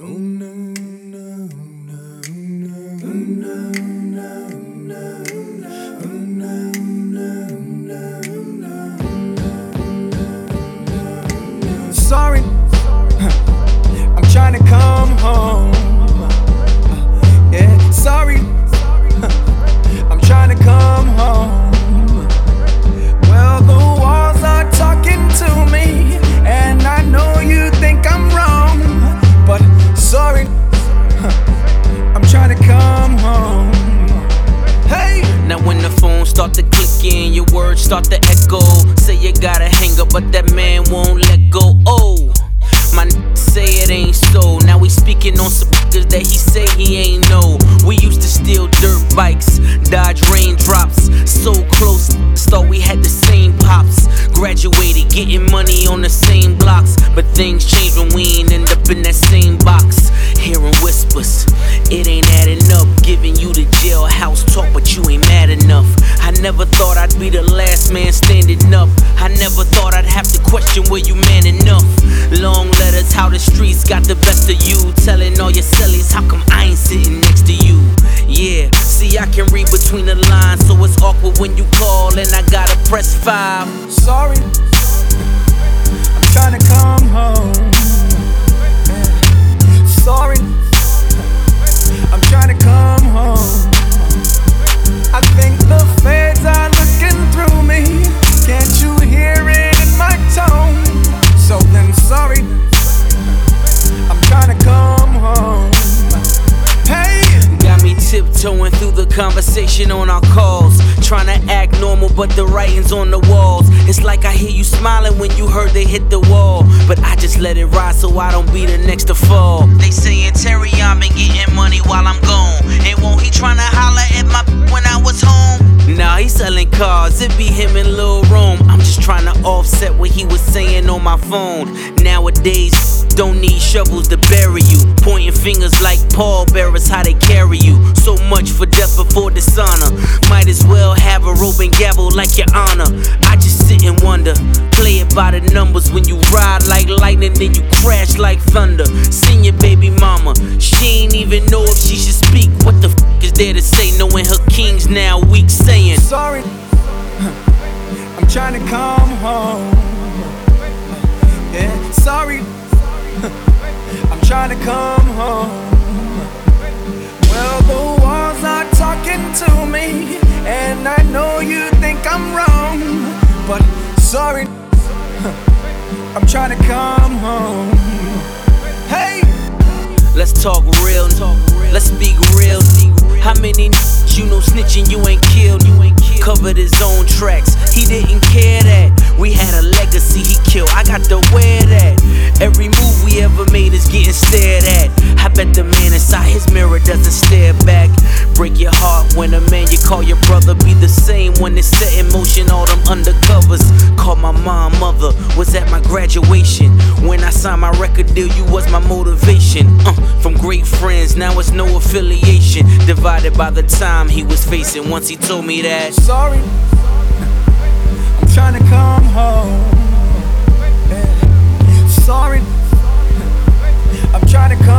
Oh no, no, no, no, no, no, no, oh no, no, no, no. Sorry, I'm trying to come home. Yeah, sorry, I'm trying to come home. Well, the walls are talking to me, and I know you think I'm wrong, but sorry, I'm trying to come home. Hey! Now when the phone start to click in, your words start to echo. Say you gotta hang up, but that man won't let go. Oh, my say it ain't so. Now we speaking on some niggas that he say he ain't know. We used to steal dirt bikes, dodge raindrops. So close, thought we had the same pops. Graduated, getting money on the same blocks. But things change when we ain't end up in that same box. Hearing whispers, it ain't adding up. Giving you the jailhouse talk, but you ain't mad enough. I never thought I'd be the last man standing up. I never thought I'd have to question, were you man enough? Long letters, how the streets got the best of you. Telling all your cellies, how come I ain't sitting next to you? Yeah, see I can read between the lines, so it's awkward when you call and I gotta press 5. Sorry, I'm trying to come home. Sorry, I'm trying to come home. I think the feds are looking through me. Can't you hear it in my tone? So then sorry, I'm trying to come home. Hey! Got me tiptoeing through the conversation on our calls, trying to act normal, but the writing's on the walls. It's like I hear you smiling when you heard they hit the wall, but I just let it ride so I don't be the next to fall. They saying Terry, I've been getting money while I'm gone. And won't he tryna holler at my when I was home? Nah, he selling cars, it be him and Lil Rome. I'm just trying to offset what he was saying on my phone. Nowadays, don't need shovels to bury you. Pointing fingers like pallbearers, how they carry you. So much for death before dishonor. Might as well have a rope and gavel like your honor. I just sit and wonder, play it by the numbers. When you ride like lightning, then you crash like thunder. Seen your baby mama, she ain't even know if she should speak. What the f is there to say, knowing her king's now weak, saying sorry, I'm trying to come home. Yeah, sorry, I'm trying to come home. Well, the walls are talking to me, and I know you think I'm wrong, but sorry, I'm trying to come home. Hey! let's talk real, let's speak real. How many you know snitching you ain't killed? Covered his own tracks, he didn't care that we had a legacy he killed. I got to wear that. Every move we ever made is getting stared at. I bet the man inside his mirror doesn't stare back. Break your heart when a man you call your brother be the same when it's set in motion all them undercovers. Call my mom mother, was at my graduation. When I signed my record deal, you was my motivation. From great friends, now it's no affiliation. Divided by the time he was facing. Once he told me that sorry, I'm trying to come home. Yeah. Sorry, I'm trying to come